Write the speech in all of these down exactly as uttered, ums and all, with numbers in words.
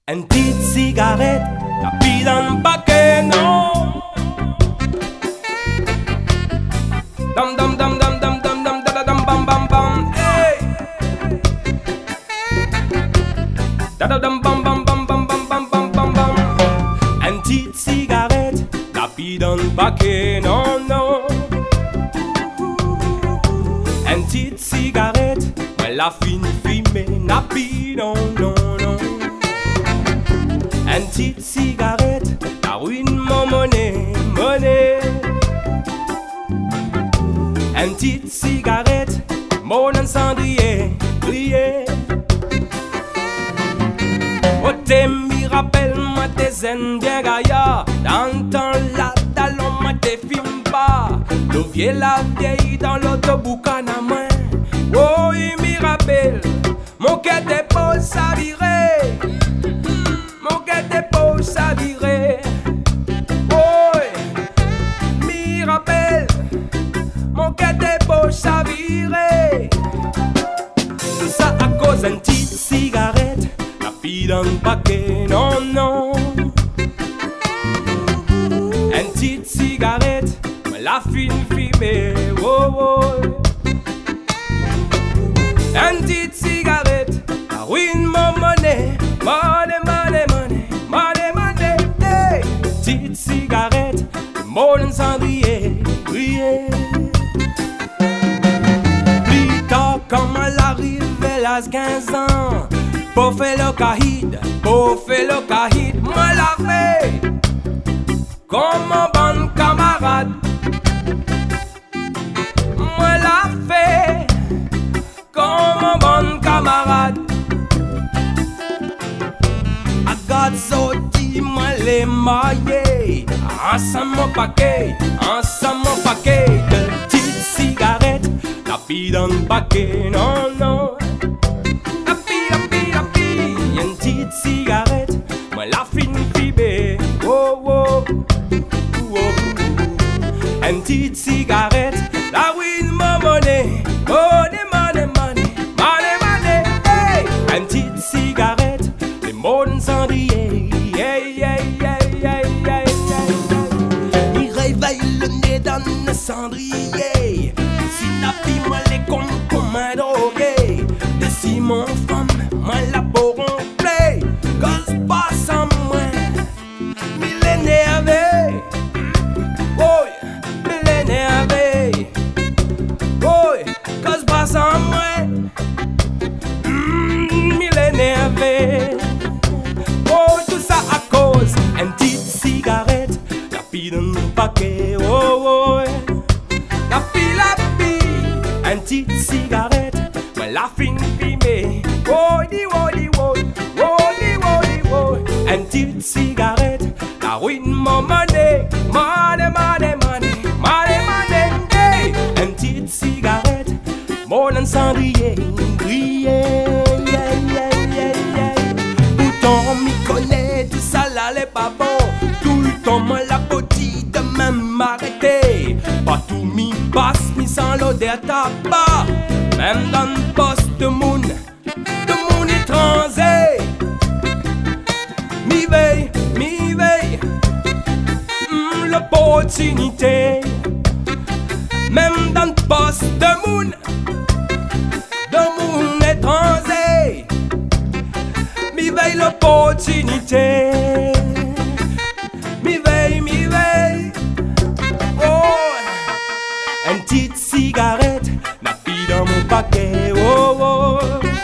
Une petite cigarette, la pile dans le paquet, non. Dam dam dam dam dam dam dam dam dam bam bam bam, hey. Da da dam bam bam bam bam bam bam bam bam bam. Une petite cigarette, la pile dans le paquet, non non. Une petite cigarette, la fine fumée, la pile, non non non. Une petite cigarette, la ruine mon monnaie, monnaie. Une petite cigarette, mon incendrier, briller. Oh t'es mi rappelle moi tes zen bien gaillard. Dans le temps là, talon moi tes films pas. Le vieux la vieille dans l'autoboucan à main. Oh il mi rappelle, mon cœur t'es pour s'avirer. Mon cœur t'es pour s'avirer. Oh mi rappelle, mon cœur t'es pour s'avirer. Tout ça à cause d'une petite cigarette, la pile dans le paquet, non non. Une petite cigarette, la fine fumée, oh oh. Une petite cigarette, la ruine mon monnaie, monnaie, monnaie, monnaie, monnaie, monnaie, hey. Petite cigarette, mon incendrier, briller. Plus tard, comme elle arrive, elle a quinze ans. Pour faire le caïd, pour faire le caïd, moi la fait comme un bon camarade. Moi la fait comme un bon camarade. I got so deep, moi les maillés. Ensemble mon paquet, ensemble mon paquet de petites cigarettes. La pile dans le paquet, non non. La pile, la pile, la pile. Y'a une petite cigarette, moi la fine fibée. Oh oh, oh oh. Une petite cigarette, la ruine mon monnaie. Money, money, money, money, money, hey. Une petite cigarette, les mots incendriés. Hey, hey, hey, hey, hey, hey. Il réveille le nez dans le cendrier. Si la fille, moi les compte comme un drogué. De si mon femme, moi la bourron play. Cause pas sans moi, mille énervé. Oh, mille énervé. Oh, cause pas sans moi, mm, mille énervé. Oh, tout ça à cause une petite cigarette, la pile dans le paquet, oh oh. La pile, la pile, une petite cigarette, moi la fine fumée, oh di oh di oh, oh di oh di oh. Une petite cigarette, la ruine mon monnaie, money, money, money, money, money, hey. Une petite cigarette, mon incendrier, briller, yeah, yeah, yeah, yeah. Pourtant m'y connaît, tout ça là n'est pas bon. Tout le temps moi la petite de même m'arrêter. Pas tout m'y passe, m'y sent l'odeur tabac. Même dans le poste de moon, de mon étranger. M'y veille, m'y veille, mm, l'opportunité. Même dans le poste de moon, de mon étranger. M'y veille l'opportunité. M'y veille, m'y veille. Oh, une petite cigarette, la pile dans mon paquet. Oh, oh.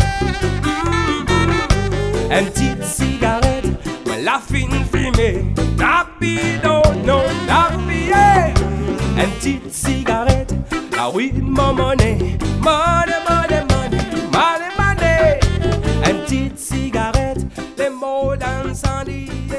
Mm. Une petite cigarette, moi la fine fumée. La pile, non, non, la pile, hey. Une petite cigarette, la ruine mon monnaie. Money, money, money, money, money. Une petite cigarette, les mots d'incendie.